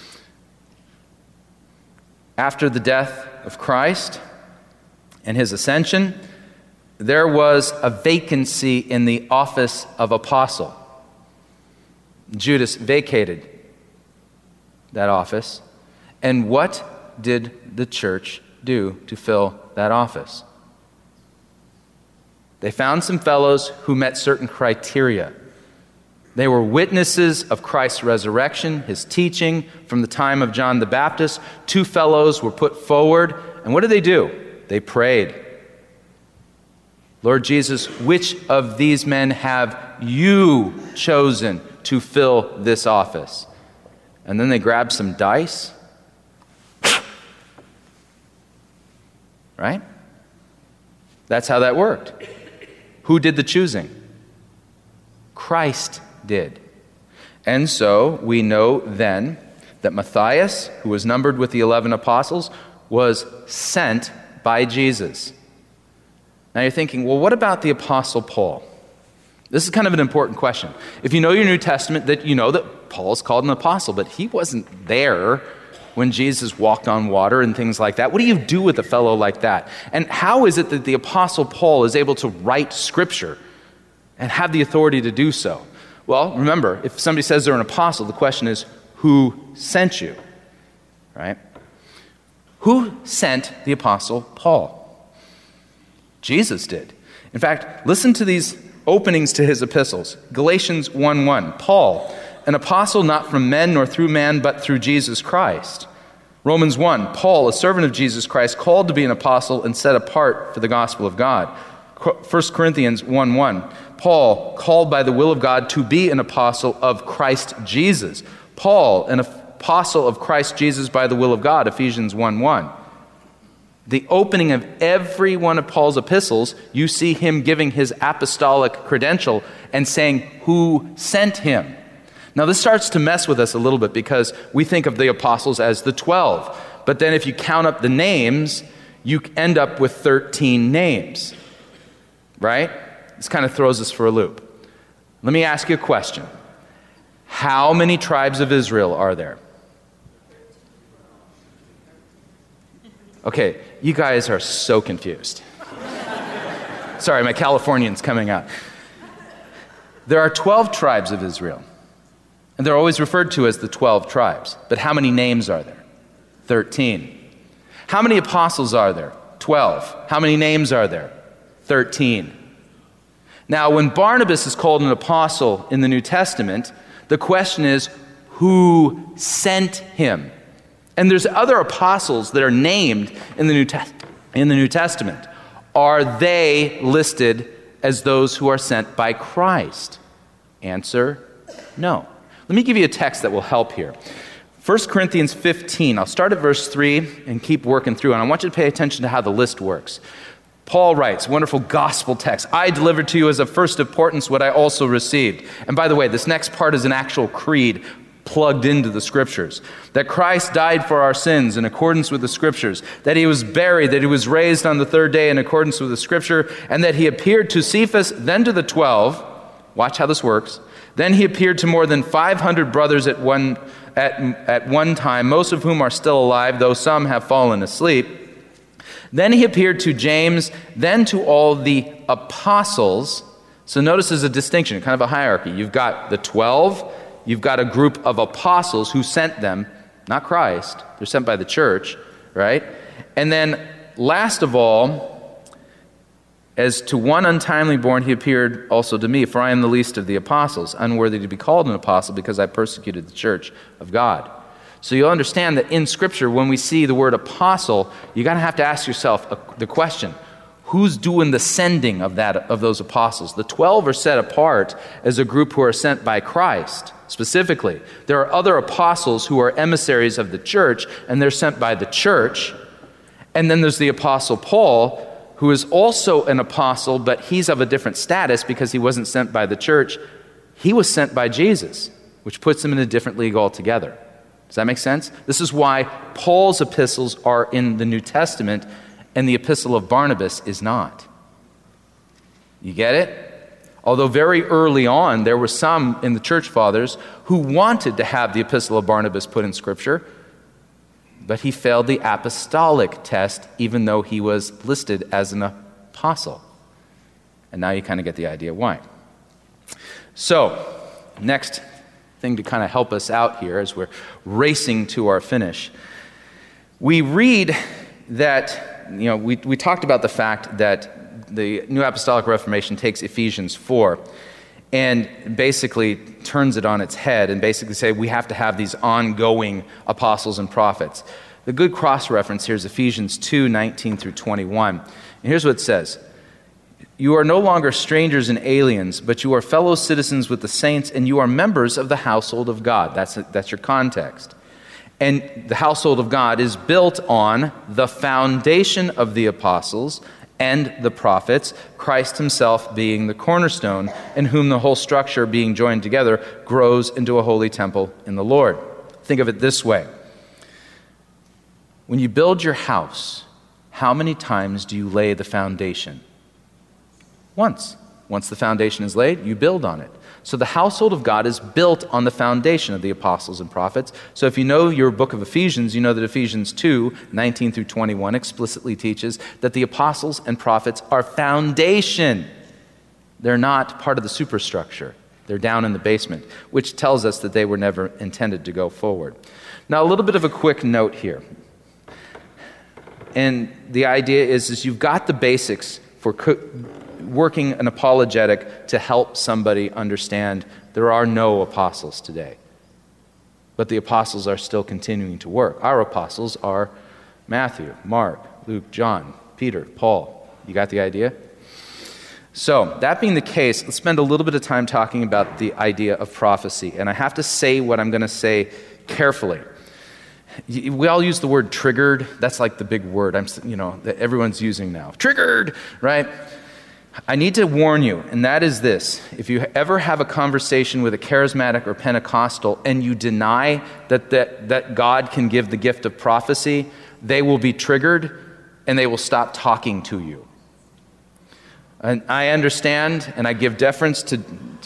after the death of Christ and his ascension, there was a vacancy in the office of apostle. Judas vacated that office. And what did the church do to fill that office? They found some fellows who met certain criteria. They were witnesses of Christ's resurrection, his teaching from the time of John the Baptist. 2 fellows were put forward. And what did they do? They prayed. Lord Jesus, which of these men have you chosen to fill this office? And then they grabbed some dice. Right? That's how that worked. Who did the choosing? Christ did. And so we know then that Matthias, who was numbered with the 11 apostles, was sent by Jesus. Now you're thinking, well, what about the Apostle Paul? This is kind of an important question. If you know your New Testament, that you know that Paul is called an apostle, but he wasn't there when Jesus walked on water and things like that. What do you do with a fellow like that? And how is it that the Apostle Paul is able to write Scripture and have the authority to do so? Well, remember, if somebody says they're an apostle, the question is, who sent you? Right? Who sent the Apostle Paul? Jesus did. In fact, listen to these openings to his epistles. Galatians 1:1, Paul, an apostle not from men nor through man, but through Jesus Christ. Romans 1, Paul, a servant of Jesus Christ, called to be an apostle and set apart for the gospel of God. 1 Corinthians 1:1, Paul, called by the will of God to be an apostle of Christ Jesus. Paul, an apostle of Christ Jesus by the will of God. Ephesians 1:1. The opening of every one of Paul's epistles, you see him giving his apostolic credential and saying who sent him. Now this starts to mess with us a little bit because we think of the apostles as the 12. But then if you count up the names, you end up with 13 names. Right? This kind of throws us for a loop. Let me ask you a question. How many tribes of Israel are there? Okay, you guys are so confused. Sorry, my Californian's coming out. There are 12 tribes of Israel, and they're always referred to as the 12 tribes. But how many names are there? 13. How many apostles are there? 12. How many names are there? 13. Now, when Barnabas is called an apostle in the New Testament, the question is, who sent him? And there's other apostles that are named in the New Testament. Are they listed as those who are sent by Christ? Answer, no. Let me give you a text that will help here. 1 Corinthians 15. I'll start at verse 3 and keep working through. And I want you to pay attention to how the list works. Paul writes, wonderful gospel text. I delivered to you as of first importance what I also received. And by the way, this next part is an actual creed plugged into the Scriptures. That Christ died for our sins in accordance with the Scriptures. That he was buried, that he was raised on the 3rd day in accordance with the Scripture. And that he appeared to Cephas, then to the 12. Watch how this works. Then he appeared to more than 500 brothers at one time, most of whom are still alive, though some have fallen asleep. Then he appeared to James, then to all the apostles. So notice there's a distinction, kind of a hierarchy. You've got the 12, you've got a group of apostles who sent them, not Christ, they're sent by the church, right? And then last of all, as to one untimely born, he appeared also to me, for I am the least of the apostles, unworthy to be called an apostle because I persecuted the church of God. So you'll understand that in Scripture, when we see the word apostle, you're going to have to ask yourself the question, who's doing the sending of those apostles? The 12 are set apart as a group who are sent by Christ, specifically. There are other apostles who are emissaries of the church, and they're sent by the church. And then there's the Apostle Paul, who is also an apostle, but he's of a different status because he wasn't sent by the church. He was sent by Jesus, which puts him in a different league altogether. Does that make sense? This is why Paul's epistles are in the New Testament and the epistle of Barnabas is not. You get it? Although very early on, there were some in the church fathers who wanted to have the epistle of Barnabas put in Scripture, but he failed the apostolic test, even though he was listed as an apostle. And now you kind of get the idea why. So, next thing to kind of help us out here as we're racing to our finish. We read that, we talked about the fact that the New Apostolic Reformation takes Ephesians 4 and basically turns it on its head and basically say we have to have these ongoing apostles and prophets. The good cross-reference here is Ephesians 2:19 through 21. And here's what it says. You are no longer strangers and aliens, but you are fellow citizens with the saints and you are members of the household of God. That's your context. And the household of God is built on the foundation of the apostles and the prophets, Christ himself being the cornerstone, in whom the whole structure being joined together grows into a holy temple in the Lord. Think of it this way. When you build your house, how many times do you lay the foundation? Once. Once the foundation is laid, you build on it. So the household of God is built on the foundation of the apostles and prophets. So if you know your book of Ephesians, you know that Ephesians 2:19 through 21 explicitly teaches that the apostles and prophets are foundation. They're not part of the superstructure. They're down in the basement, which tells us that they were never intended to go forward. Now, a little bit of a quick note here. And the idea is you've got the basics for working an apologetic to help somebody understand there are no apostles today. But the apostles are still continuing to work. Our apostles are Matthew, Mark, Luke, John, Peter, Paul. You got the idea? So, that being the case, let's spend a little bit of time talking about the idea of prophecy. And I have to say what I'm going to say carefully. We all use the word triggered. That's like the big word that everyone's using now. Triggered, right? I need to warn you, and that is this. If you ever have a conversation with a charismatic or Pentecostal and you deny that God can give the gift of prophecy, they will be triggered and they will stop talking to you. And I understand and I give deference to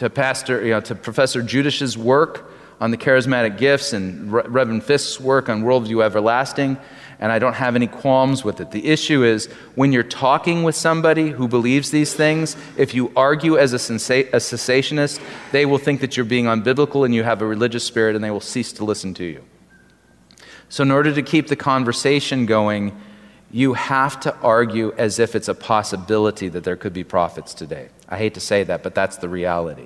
Professor Judish's work on the charismatic gifts and Reverend Fisk's work on Worldview Everlasting, and I don't have any qualms with it. The issue is when you're talking with somebody who believes these things, if you argue as a cessationist, they will think that you're being unbiblical and you have a religious spirit and they will cease to listen to you. So in order to keep the conversation going, you have to argue as if it's a possibility that there could be prophets today. I hate to say that, but that's the reality.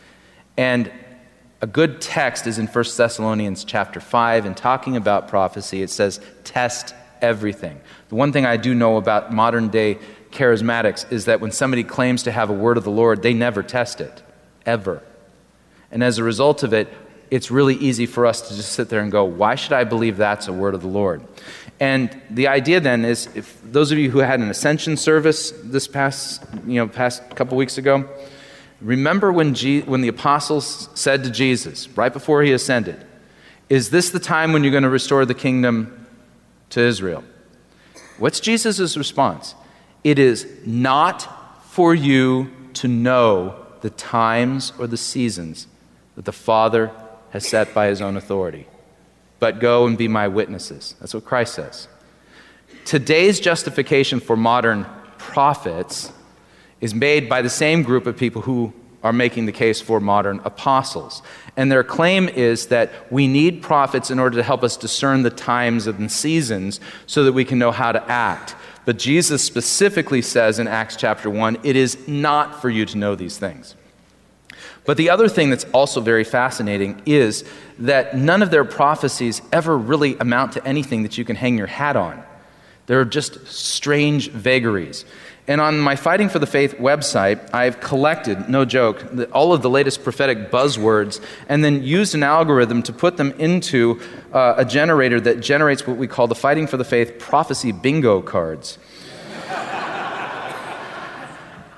And a good text is in 1 Thessalonians chapter 5, and talking about prophecy, it says, test everything. The one thing I do know about modern day charismatics is that when somebody claims to have a word of the Lord, they never test it, ever. And as a result of it, it's really easy for us to just sit there and go, why should I believe that's a word of the Lord? And the idea then is, if those of you who had an ascension service this past couple weeks ago, remember when the apostles said to Jesus, right before he ascended, is this the time when you're going to restore the kingdom to Israel? What's Jesus' response? It is not for you to know the times or the seasons that the Father has set by his own authority, but go and be my witnesses. That's what Christ says. Today's justification for modern prophets is made by the same group of people who are making the case for modern apostles. And their claim is that we need prophets in order to help us discern the times and seasons so that we can know how to act. But Jesus specifically says in Acts chapter 1, it is not for you to know these things. But the other thing that's also very fascinating is that none of their prophecies ever really amount to anything that you can hang your hat on. They're just strange vagaries. And on my Fighting for the Faith website, I've collected, no joke, all of the latest prophetic buzzwords and then used an algorithm to put them into a generator that generates what we call the Fighting for the Faith prophecy bingo cards.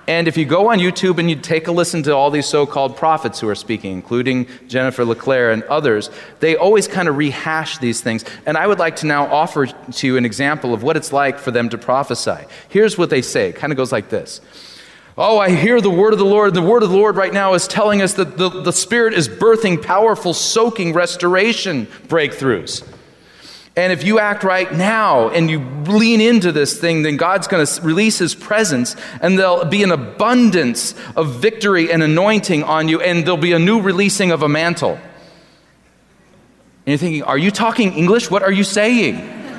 And if you go on YouTube and you take a listen to all these so-called prophets who are speaking, including Jennifer LeClaire and others, they always kind of rehash these things. And I would like to now offer to you an example of what it's like for them to prophesy. Here's what they say. It kind of goes like this. Oh, I hear the word of the Lord. The word of the Lord right now is telling us that the Spirit is birthing powerful, soaking restoration breakthroughs. And if you act right now and you lean into this thing, then God's going to release His presence, and there'll be an abundance of victory and anointing on you, and there'll be a new releasing of a mantle. And you're thinking, are you talking English? What are you saying?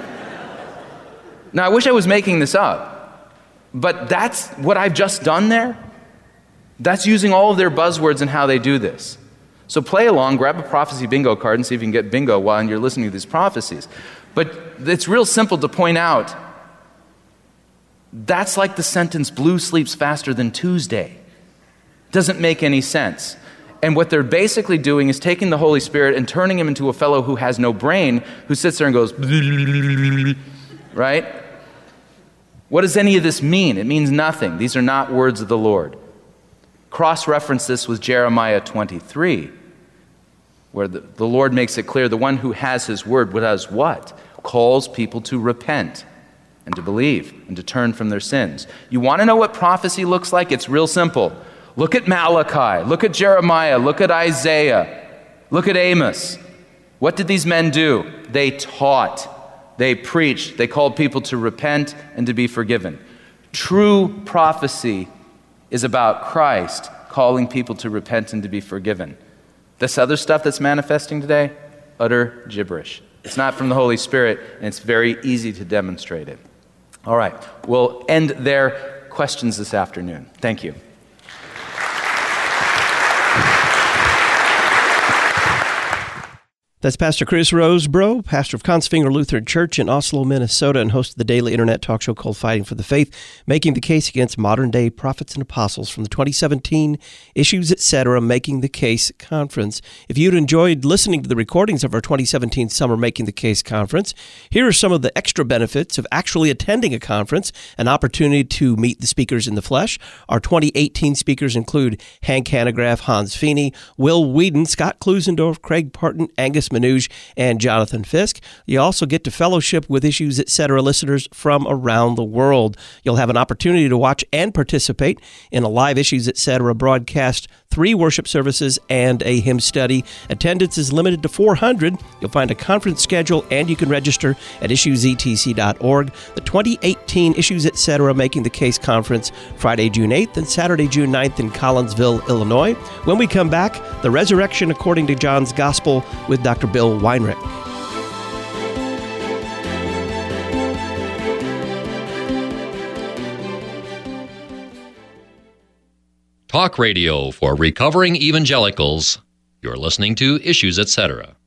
Now, I wish I was making this up, but that's what I've just done there. That's using all of their buzzwords and how they do this. So play along, grab a prophecy bingo card and see if you can get bingo while you're listening to these prophecies. But it's real simple to point out, that's like the sentence, blue sleeps faster than Tuesday. Doesn't make any sense. And what they're basically doing is taking the Holy Spirit and turning him into a fellow who has no brain, who sits there and goes, right? What does any of this mean? It means nothing. These are not words of the Lord. Cross-reference this with Jeremiah 23, where the Lord makes it clear the one who has His word does what? Calls people to repent and to believe and to turn from their sins. You want to know what prophecy looks like? It's real simple. Look at Malachi, look at Jeremiah, look at Isaiah, look at Amos. What did these men do? They taught, they preached, they called people to repent and to be forgiven. True prophecy is about Christ calling people to repent and to be forgiven. This other stuff that's manifesting today, utter gibberish. It's not from the Holy Spirit, and it's very easy to demonstrate it. All right, we'll end there. Questions this afternoon. Thank you. That's Pastor Chris Rosebrough, pastor of Kongsvinger Lutheran Church in Oslo, Minnesota, and host of the daily internet talk show called Fighting for the Faith, making the case against modern-day prophets and apostles from the 2017 Issues, Etc. Making the Case Conference. If you'd enjoyed listening to the recordings of our 2017 Summer Making the Case Conference, here are some of the extra benefits of actually attending a conference, an opportunity to meet the speakers in the flesh. Our 2018 speakers include Hank Hanegraaff, Hans Feeney, Will Whedon, Scott Klusendorf, Craig Parton, Angus Manouge, and Jonathan Fisk. You also get to fellowship with Issues, Etc. listeners from around the world. You'll have an opportunity to watch and participate in a live Issues, Etc. broadcast, 3 worship services, and a hymn study. Attendance is limited to 400. You'll find a conference schedule, and you can register at issuesetc.org. The 2018 Issues, Etc. Making the Case Conference, Friday, June 8th and Saturday, June 9th in Collinsville, Illinois. When we come back, the resurrection according to John's Gospel with Dr. Bill Weinrich. Talk radio for recovering evangelicals. You're listening to Issues, Etc.